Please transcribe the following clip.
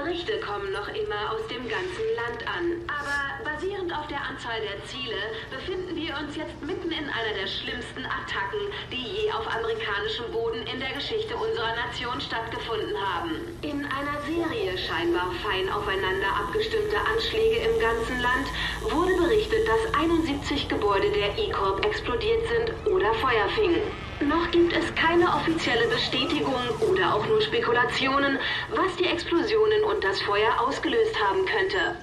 Berichte kommen noch immer aus dem ganzen Land an. Aber basierend auf der Anzahl der Ziele befinden wir uns jetzt mitten in einer der schlimmsten Attacken, die je auf amerikanischem Boden in der Geschichte unserer Nation stattgefunden haben. In einer Serie scheinbar fein aufeinander abgestimmter Anschläge im ganzen Land wurde berichtet, dass 71 Gebäude der E-Corp explodiert sind oder Feuer fingen. Noch gibt es keine offizielle Bestätigung oder auch nur Spekulationen, was die Explosionen und das Feuer ausgelöst haben könnte.